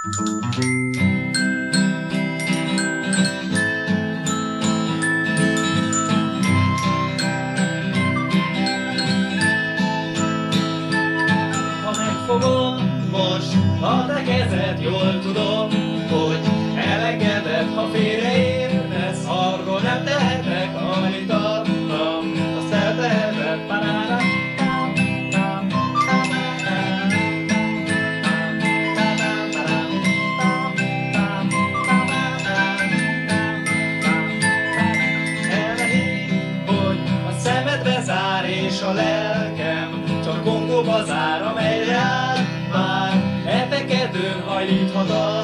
Ha megfogom most a te kezed, jól tudom, hogy elengeded, ha félreértesz, arról nem tehetek, amit adtam, azt elteheted. Hogy a szemed bezár és a lelkem csak Kongóba zár, amely rád vár, e tekedőn hajlíthat a